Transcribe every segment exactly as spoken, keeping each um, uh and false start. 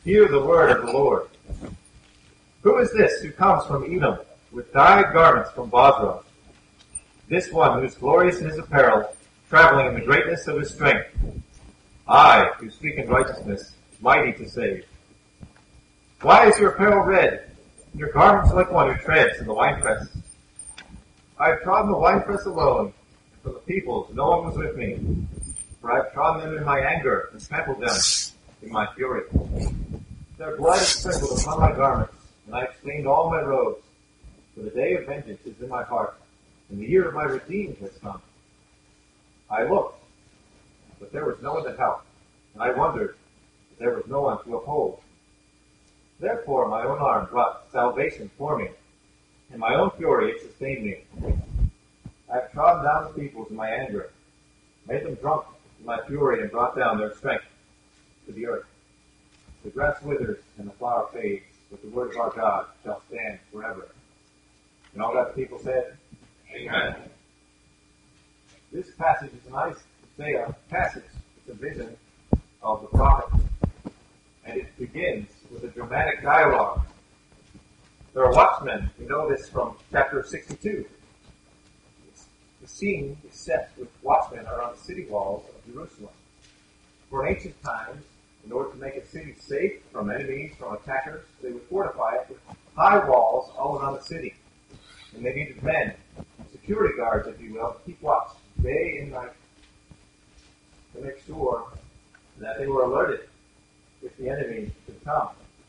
Hear the word of the Lord. Who is this who comes from Edom with dyed garments from Bozrah? This one who is glorious in his apparel, traveling in the greatness of his strength. I, who speak in righteousness, mighty to save. Why is your apparel red, and your garments like one who treads in the winepress? I have trodden the winepress alone, and from the peoples no one was with me. For I have trodden them in my anger, and trampled them in my fury. Their blood is sprinkled upon my garments, and I have stained all my robes. For the day of vengeance is in my heart, and the year of my redeemed has come. I looked, but there was no one to help, and I wondered, but there was no one to uphold. Therefore my own arm brought salvation for me, and my own fury it sustained me. I have trodden down the peoples in my anger, made them drunk in my fury, and brought down their strength to the earth. The grass withers and the flower fades, but the word of our God shall stand forever. And all God's people said, Amen. This passage is an Isaiah passage. It's a vision of the prophet. And it begins with a dramatic dialogue. There are watchmen. We know this from chapter sixty-two. It's, the scene is set with watchmen around the city walls of Jerusalem. For in ancient times, in order to make a city safe from enemies, from attackers, they would fortify it with high walls all around the city. And they needed men, security guards, if you will, to keep watch day and night to make sure that they were alerted if the enemy could come.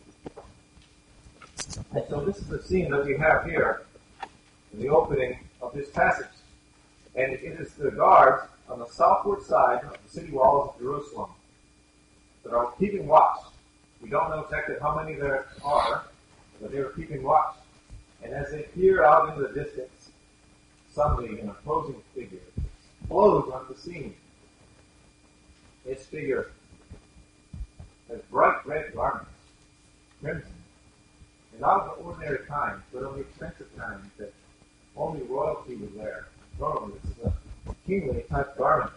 And so this is the scene that we have here in the opening of this passage. And it is the guards on the southward side of the city walls of Jerusalem that are keeping watch. We don't know exactly how many there are, but they are keeping watch. And as they peer out into the distance, suddenly an opposing figure explodes on the scene. This figure has bright red garments, crimson, and not of the ordinary kind, but of the expensive kind that only royalty would wear. Normally, this is a kingly type garment.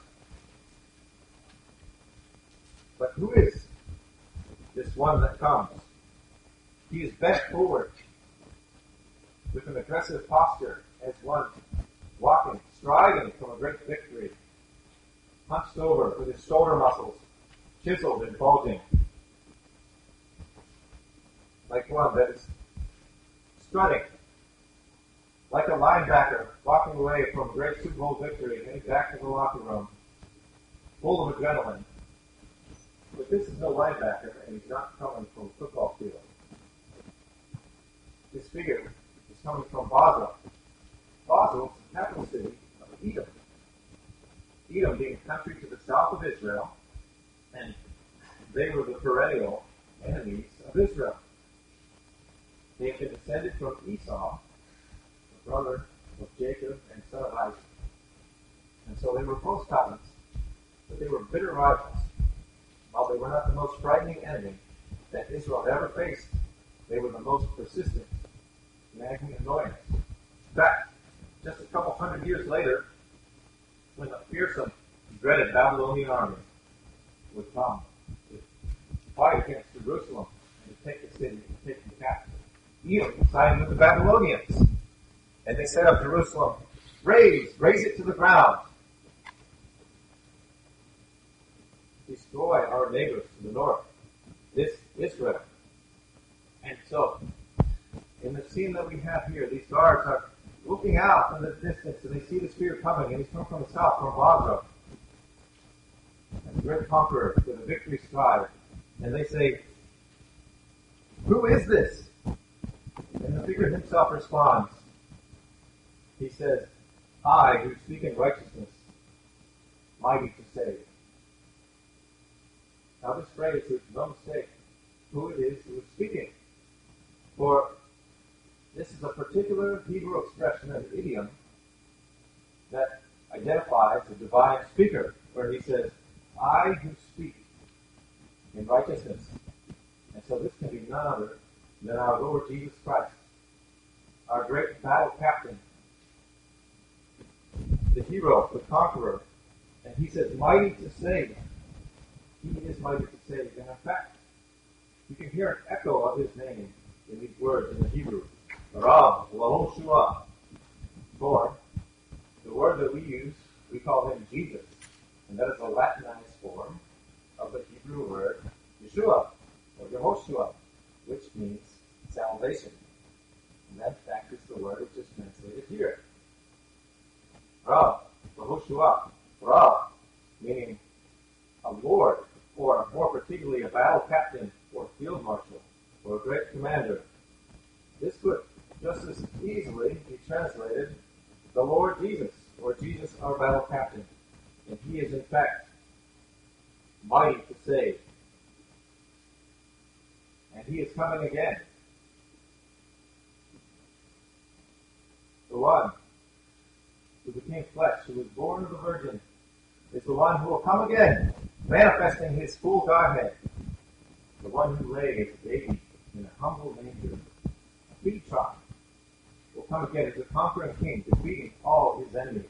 But who is this one that comes? He is bent forward with an aggressive posture as one walking, striding from a great victory, hunched over with his shoulder muscles chiseled and bulging, like one that is strutting, like a linebacker walking away from a great Super Bowl victory, heading back to the locker room, full of adrenaline. But this is no linebacker, and he's not coming from a football field. This figure is coming from Bozrah. Bozrah is the capital city of Edom. Edom being a country to the south of Israel, and they were the perennial enemies of Israel. They had been descended from Esau, the brother of Jacob and son of Isaac. And so they were close cousins, but they were bitter rivals. While they were not the most frightening enemy that Israel had ever faced, they were the most persistent, nagging annoyance. In fact, just a couple hundred years later, when the fearsome, dreaded Babylonian army would come to fight against Jerusalem and to take the city and take them captive, Edom sided with the Babylonians. And they said of Jerusalem, raise, raise it to the ground. Destroy our neighbors to the north, this Israel. And so, in the scene that we have here, these guards are looking out in the distance, and they see the spear coming, and he's coming from the south, from Bozrah, and the great conqueror with a victory stride. And they say, who is this? And the figure himself responds. He says, I, who speak in righteousness, mighty to save. Now this phrase is no mistake who it is who is speaking. For this is a particular Hebrew expression, an idiom, that identifies the divine speaker, where he says, I who speak in righteousness. And so this can be none other than our Lord Jesus Christ, our great battle captain, the hero, the conqueror. And he says, mighty to save. He is mighty to save. And in fact, You can hear an echo of his name in these words in the Hebrew. Rav, Lahoshua. Or, the word that we use, we call him Jesus. And that is a Latinized form of the Hebrew word Yeshua, or Yehoshua, which means salvation. And that, in fact, is the word which is translated here. Rav, Lahoshua. Rav, meaning a lord, or more particularly a battle captain, or field marshal, or a great commander. This could just as easily be translated the Lord Jesus, or Jesus our battle captain. And he is in fact mighty to save. And he is coming again. The one who became flesh, who was born of the Virgin, is the one who will come again, manifesting his full Godhead. The one who lay as a baby in a humble manger, a feed trough, will come again as a conquering king, defeating all his enemies.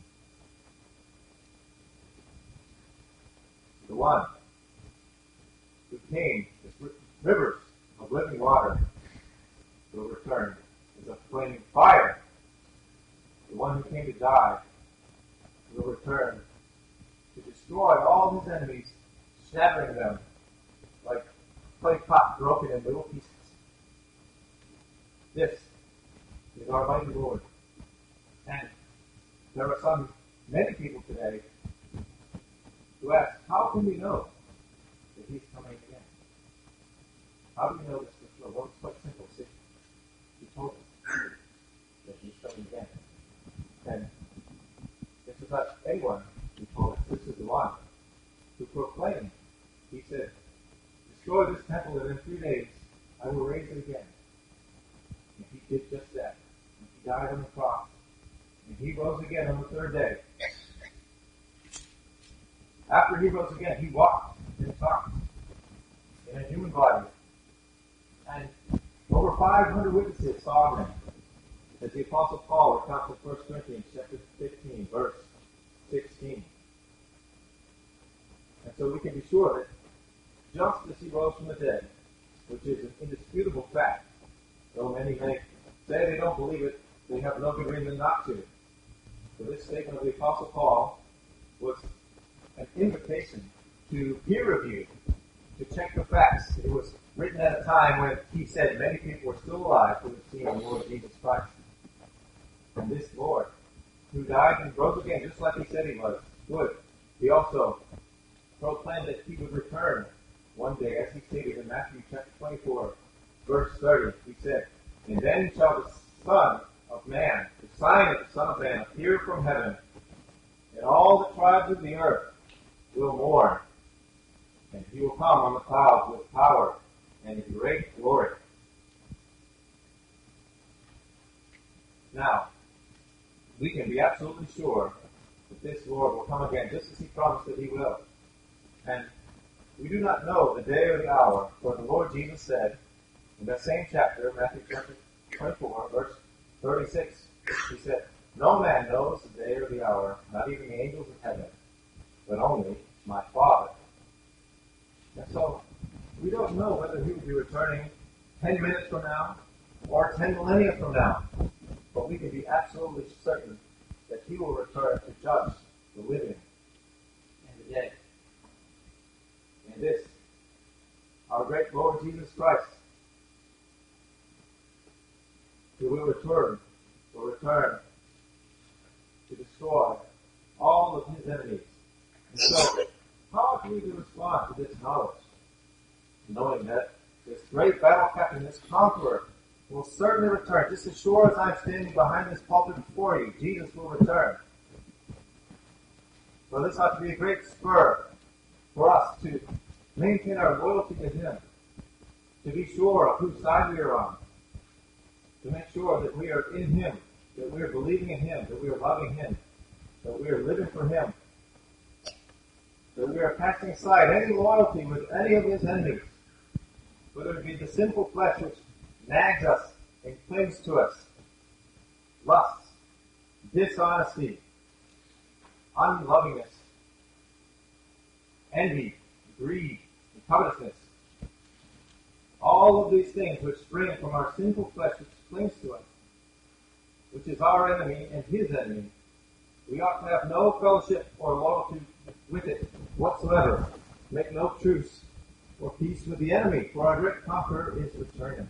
The one who came as rivers of living water will return as a flaming fire. The one who came to die will return to destroy all his enemies, shattering them like clay pot broken in little pieces. This is our mighty Lord. And there are some, many people today who ask, how can we know that he's coming again? How do we know this for sure? Well, it's quite simple. See, he told us that he's coming again. And this is not anyone who told us. This is the one who proclaimed. He said, destroy this temple, and in three days I will raise it again. And he did just that. And he died on the cross. And he rose again on the third day. After he rose again, he walked and talked in a human body. And over five hundred witnesses saw him. As the Apostle Paul recounts in First Corinthians chapter fifteen, verse sixteen. And so we can be sure that just as he rose from the dead, which is an indisputable fact, though many may say they don't believe it, they have no good reason not to. So this statement of the Apostle Paul was an invitation to peer review, to check the facts. It was written at a time when he said many people were still alive who had seen the Lord Jesus Christ. And this Lord, who died and rose again just like he said he was, would. He also proclaimed that he would return one day, as he stated in Matthew chapter twenty-four, verse thirty. He said, and then shall the Son of Man, the sign of the Son of Man, appear from heaven, and all the tribes of the earth will mourn, and he will come on the clouds with power and great glory. Now, we can be absolutely sure that this Lord will come again, just as he promised that he will. And we do not know the day or the hour, for the Lord Jesus said in that same chapter, Matthew chapter twenty-four, verse thirty-six, he said, no man knows the day or the hour, not even the angels of heaven, but only my Father. And so, we don't know whether he will be returning ten minutes from now or ten millennia from now. But we can be absolutely certain that he will return to judge the living and the dead. And this, our great Lord Jesus Christ, who will return, will return to destroy all of his enemies. And so, how are we to respond to this knowledge? Knowing that this great battle captain, this conqueror, will certainly return. Just as sure as I'm standing behind this pulpit before you, Jesus will return. So this ought to be a great spur for us to maintain our loyalty to him, to be sure of whose side we are on, to make sure that we are in him, that we are believing in him, that we are loving him, that we are living for him, that we are casting aside any loyalty with any of his enemies, whether it be the sinful flesh which nags us and clings to us, lust, dishonesty, unlovingness, envy, greed, and covetousness. all of these things which spring from our sinful flesh which clings to us, which is our enemy and his enemy, we ought to have no fellowship or loyalty with it whatsoever. Make no truce or peace with the enemy, for our great conqueror is returning.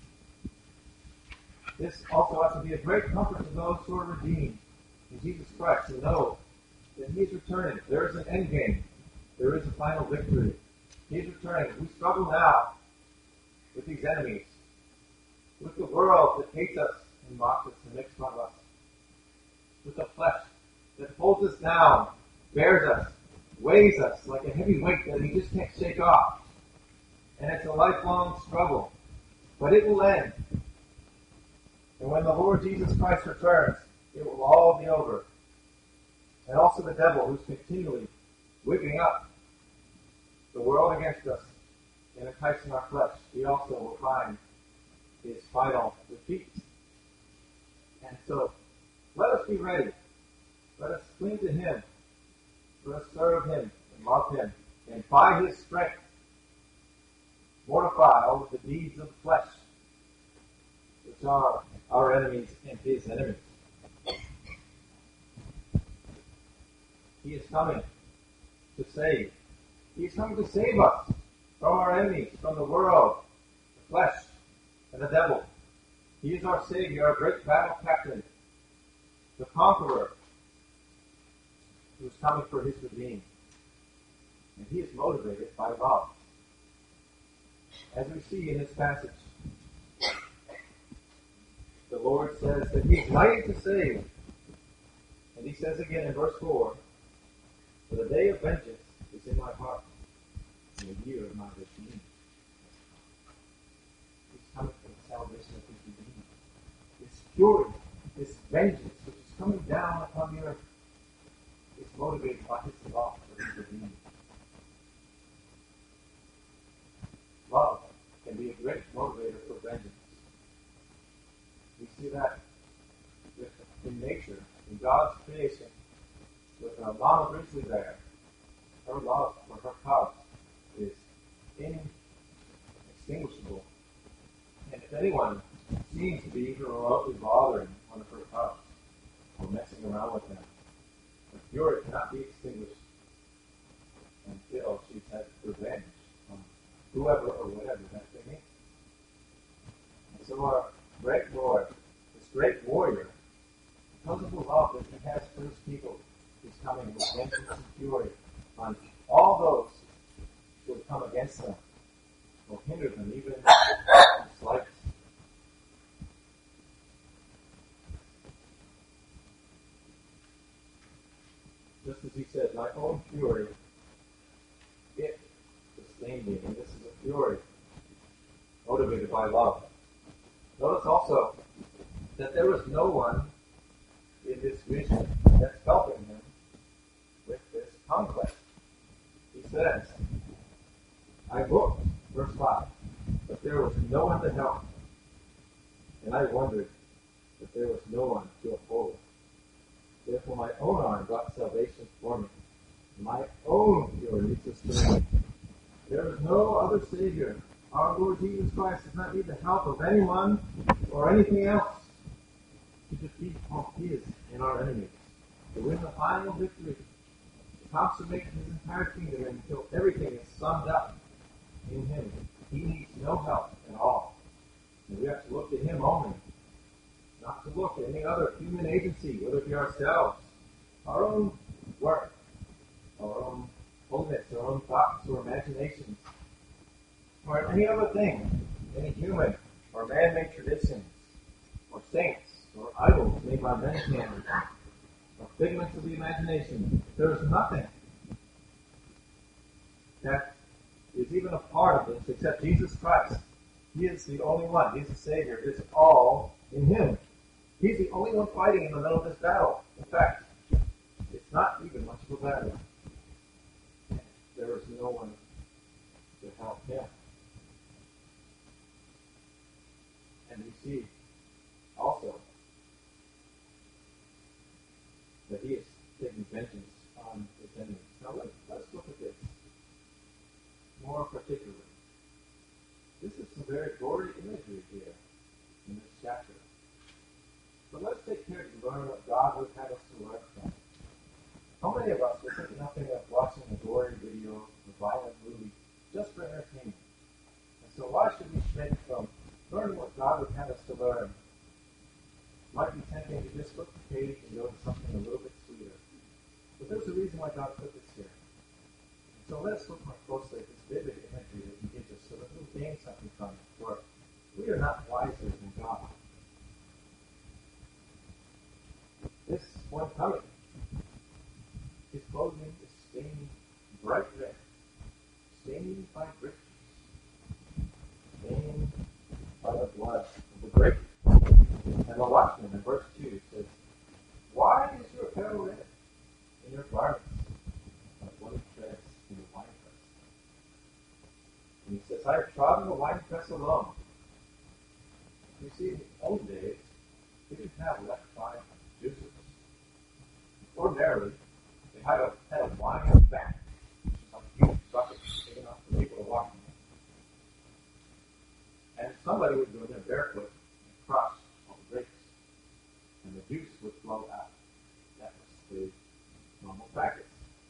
This also ought to be a great comfort to those who are redeemed in Jesus Christ, and know that he is returning. There is an end game. There is a final victory. He is returning. We struggle now with these enemies, with the world that hates us and mocks us and makes fun of us, with the flesh that holds us down, bears us, weighs us like a heavy weight that we just can't shake off. And it's a lifelong struggle. But it will end. And when the Lord Jesus Christ returns, it will all be over. And also the devil, who's continually whipping up the world against us and enticing our flesh, he also will find his final defeat. And so, let us be ready. Let us cling to him. Let us serve him and love him. And by his strength, mortify all of the deeds of the flesh, which are our enemies and his enemies. He is coming to save. He is coming to save us from our enemies, from the world, the flesh, and the devil. He is our Savior, our great battle captain, the conqueror, who is coming for his redeemed. And he is motivated by love. As we see in this passage, the Lord says that he is mighty to save. And he says again in verse four, for the day of vengeance is in my heart, and the year of my redeeming. He's coming for the salvation of his redeemed. This purity, this vengeance which is coming down upon the earth, is motivated by his love for his redeemed. Love can be a great motivator for vengeance. We see that with, in nature, in God's creation, with a mama grizzly bear. Her love for her cubs is inextinguishable. And if anyone seems to be even remotely bothering one of her cubs or messing around with them, her fury cannot be extinguished until she's had revenge on whoever or whatever that thing is. And so our great Lord, this great warrior, because of the love that he has for his people, is coming with vengeance and fury on all those who have come against them, or hinder them even in the slightest. Just as he said, my own fury, it sustained me. And this is a fury motivated by love. Notice also that there was no one in this vision that's helping him with this conquest. He says, I looked, verse five, but there was no one to help. And I wondered that there was no one to uphold. Therefore my own arm brought salvation for me. My own fury sustained me. There is no other Savior. Our Lord Jesus Christ does not need the help of anyone or anything else to defeat all his and our enemies, to win the final victory, to consummate his entire kingdom until everything is summed up in him. He needs no help at all. And we have to look to him only, not to look at any other human agency, whether it be ourselves, our own work, our own holiness, our own thoughts or imaginations, or any other thing, any human or man-made traditions, or saints, or idols made by men's hands, or figments of the imagination. There is nothing that is even a part of this except Jesus Christ. He is the only one. He's the Savior. It's all in him. He's the only one fighting in the middle of this battle. In fact, it's not even much of a battle. There is no one to help him. And we see also that he is taking vengeance on his enemies. Now let, let's look at this more particularly. This is some But let's look more closely at this vivid imagery that he gives us so that we'll gain something from it. For we are not wiser than God. This one coming, his clothing is stained bright red, stained by riches, stained by the blood of the grape. And the watchman in verse two says, "Why is your apparel red, and your garments like one treads in the winepress?" And he says, "I have trodden the winepress alone." You see, in the old days, they didn't have electrified juicers. Ordinarily, they had a, had a wine back, which is a huge bucket big enough for people to walk in. And somebody would go in there barefoot and crush all the grapes, and the juice would flow out. That was the normal practice.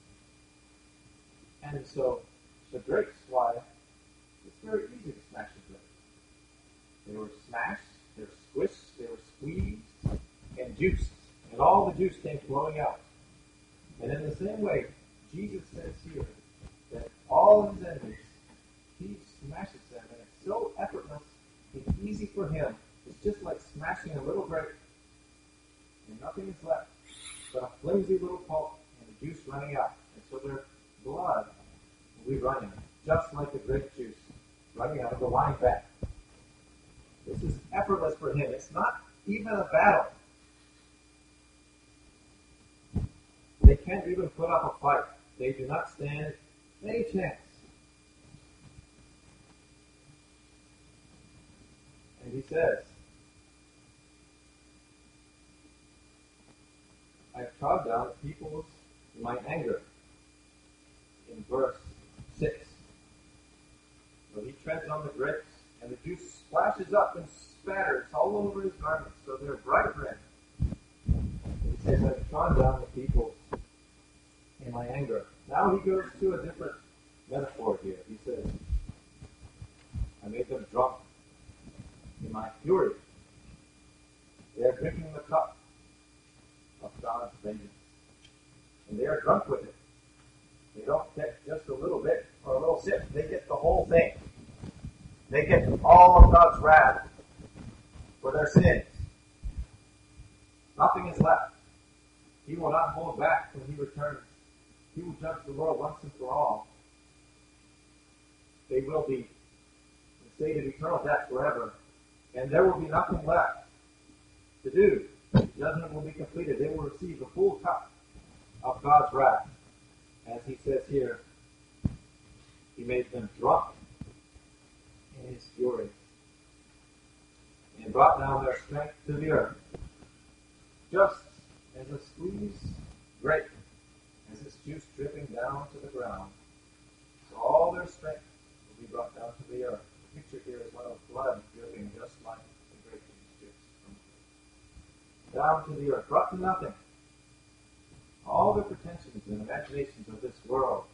And so, the grapes, why, it's very easy to smash the grapes. They were smashed, they were squished, they were squeezed, and juiced. And all the juice came flowing out. And in the same way, Jesus says here that all of his enemies, he smashes them, and it's so effortless, it's easy for him. It's just like smashing a little grape, and nothing is left but a flimsy little pulp and the juice running out. And so their blood will be running, just like the grape juice running out of the wine vat. This is effortless for him. It's not even a battle. They can't even put up a fight. They do not stand any chance. And he says, "I have trod down the peoples in my anger." In verse six. So he treads on the grapes, and the juice splashes up and spatters all over his garments, so they're bright red. And he says, "I've trod down the peoples in my anger." Now he goes to a different metaphor here. He says, "I made them drunk in my fury." They are drinking the cup of God's vengeance. And they are drunk with it. They don't get just a little bit or a little sip. They get the whole thing. They get all of God's wrath for their sins. Nothing is left. He will not hold back when he returns. He will judge the world once and for all. They will be in a state of eternal death forever. And there will be nothing left to do. The judgment will be completed. They will receive the full cup of God's wrath. As he says here, he made them drunk in his fury and brought down their strength to the earth. Just as a squeezed grape, as its juice dripping down to the ground, so all their strength will be brought down to the earth. The picture here is one of blood dripping just like the grape juice drips down to the earth, brought to nothing. All the pretensions and imaginations of this world,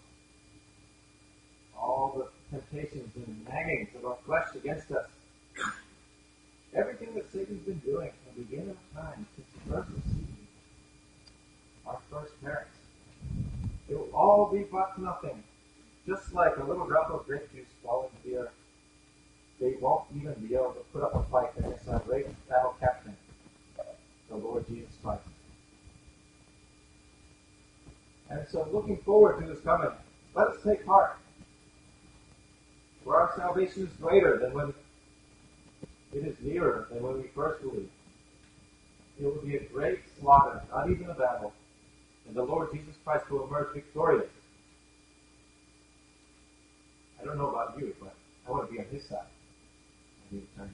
all the temptations and naggings of our flesh against us, everything that Satan's been doing from the beginning of time since he first received our first parents, it will all be brought to nothing, just like a little drop of grape juice falling to the earth. They won't even be able to put up a fight against our great battle captain, the Lord Jesus Christ. And so looking forward to his coming, let us take heart. For our salvation is greater than when it is nearer than when we first believed. It will be a great slaughter, not even a battle, and the Lord Jesus Christ will emerge victorious. I don't know about you, but I want to be on his side when he returns.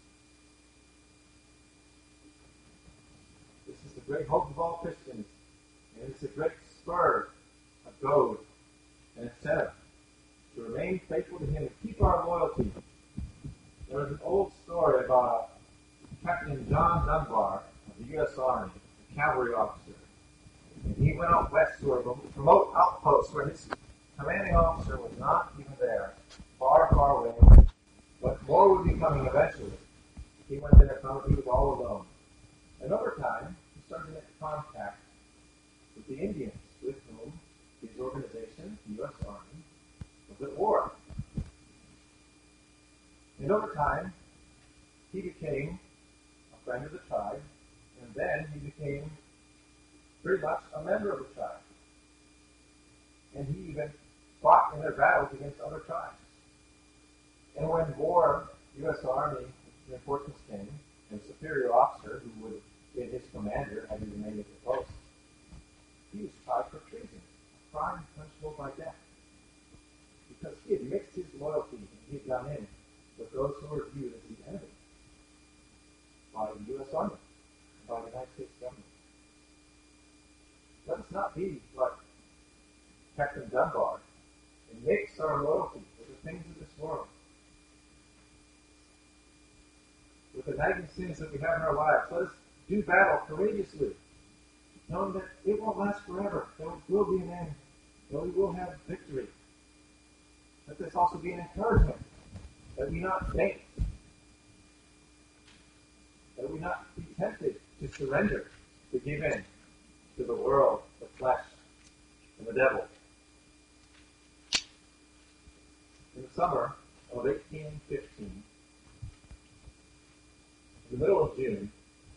This is the great hope of all Christians, and it's a great spur, a goad, and incentive to remain faithful to him and keep our loyalty. There was an old story about Captain John Dunbar of the U S Army, a cavalry officer. And he went out west to a remote outpost where his commanding officer was not even there, far, far away. But more would be coming eventually. He went there and found he was all alone. And over time, he started to make contact with the Indians, with whom his organization, the U S Army, over time, he became a friend of the tribe, and then he became pretty much a member of the tribe. And he even fought in their battles against other tribes. And when war, U S Army reinforcements came, and a superior officer who would have been his commander had he remained at the post, he was tried for treason, a crime punishable by death. Because he had mixed his loyalty and he had gone in with those who were viewed as the enemy by the U S Army, by the United States government. Let us not be like Captain Dunbar and mix our loyalty with the things of this world, with the nagging sins that we have in our lives. Let us do battle courageously, knowing that it won't last forever. There will be an end, that we will have victory. Let this also be an encouragement that we not faint, that we not be tempted to surrender, to give in to the world, the flesh, and the devil. In the summer of eighteen fifteen, in the middle of June,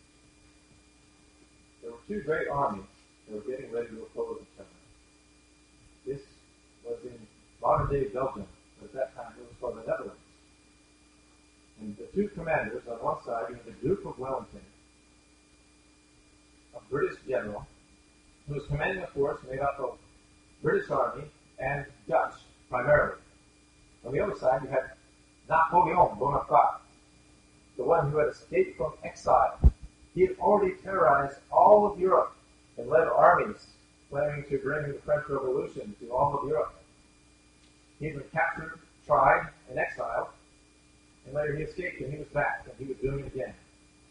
there were two great armies that were getting ready to oppose each other. This was in modern-day Belgium, but at that time it was called the Netherlands. And the two commanders, on one side, you had the Duke of Wellington, a British general, who was commanding a force made up of British Army and Dutch, primarily. On the other side, you had Napoleon Bonaparte, the one who had escaped from exile. He had already terrorized all of Europe and led armies planning to bring the French Revolution to all of Europe. He had been captured, tried, and exiled, and later he escaped and he was back, and he was doing it again.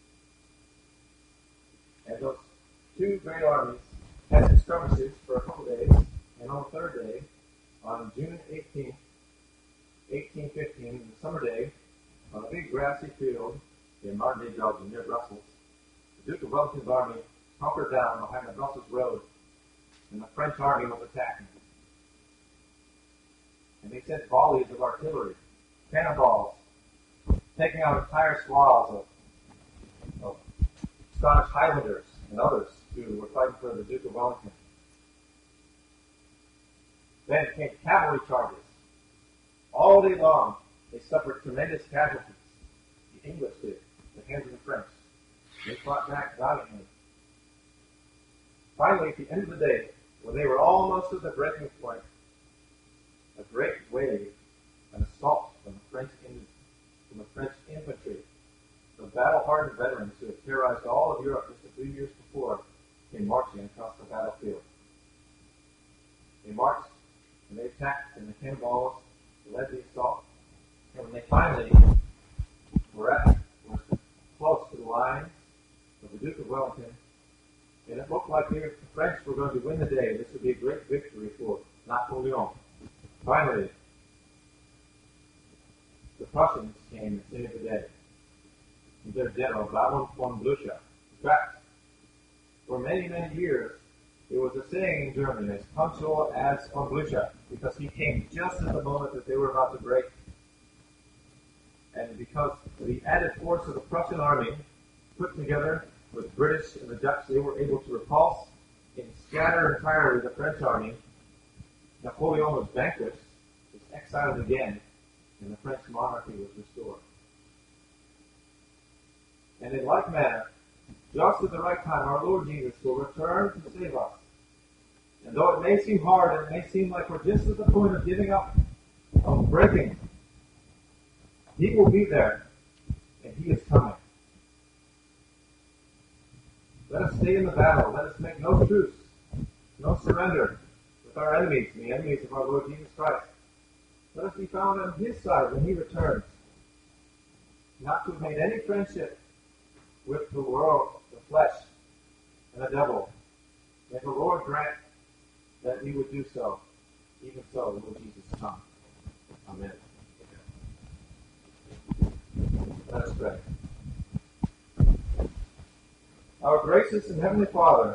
And those two great armies had some skirmishes for a couple days, and on the third day, on June eighteenth, eighteen fifteen, the summer day, on a big grassy field in modern-day Belgium near Brussels, the Duke of Wellington's army hunkered down behind the Brussels road, and the French army was attacking. And they sent volleys of artillery, cannonballs, taking out entire swaths of, of Scottish Highlanders and others who were fighting for the Duke of Wellington. Then came cavalry charges. All day long, they suffered tremendous casualties. The English did, at the hands of the French. They fought back valiantly. Finally, at the end of the day, when they were almost at the breaking point, a great wave, an assault from the French, in, from the French infantry, the battle-hardened veterans who had terrorized all of Europe just a few years before, came marching across the battlefield. They marched, and they attacked, and the cannonballs led the assault. And when they finally were at, were close to the lines of the Duke of Wellington, and it looked like the French were going to win the day. This would be a great victory for Napoleon. Finally, the Prussians came and saved the day. And their general, Baron von Blücher. In fact, for many, many years, it was a saying in Germany, as punctual as von Blücher, because he came just at the moment that they were about to break. And because the added force of the Prussian army, put together with British and the Dutch, they were able to repulse and scatter entirely the French army. Napoleon was vanquished, was exiled again, and the French monarchy was restored. And in like manner, just at the right time, our Lord Jesus will return to save us. And though it may seem hard, and it may seem like we're just at the point of giving up, of breaking, He will be there, and He is coming. Let us stay in the battle. Let us make no truce, no surrender with our enemies, and the enemies of our Lord Jesus Christ. Let us be found on His side when He returns. Not to have made any friendship with the world, the flesh, and the devil. May the Lord grant that we would do so. Even so, Lord Jesus, come. Amen. Let us pray. Our gracious and heavenly Father,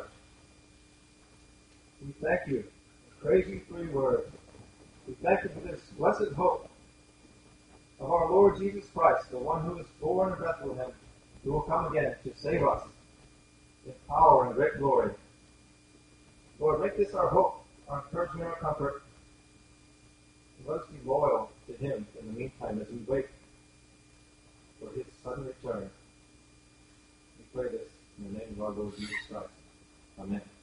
we thank you and praise you for your word. We thank you for this blessed hope of our Lord Lord Jesus Christ, the one who is born in Bethlehem, who will come again to save us in power and great glory. Lord, make this our hope, our encouragement, our comfort. And let us be loyal to him in the meantime as we wait for his sudden return. We pray this in the name of our Lord Jesus Christ. Amen.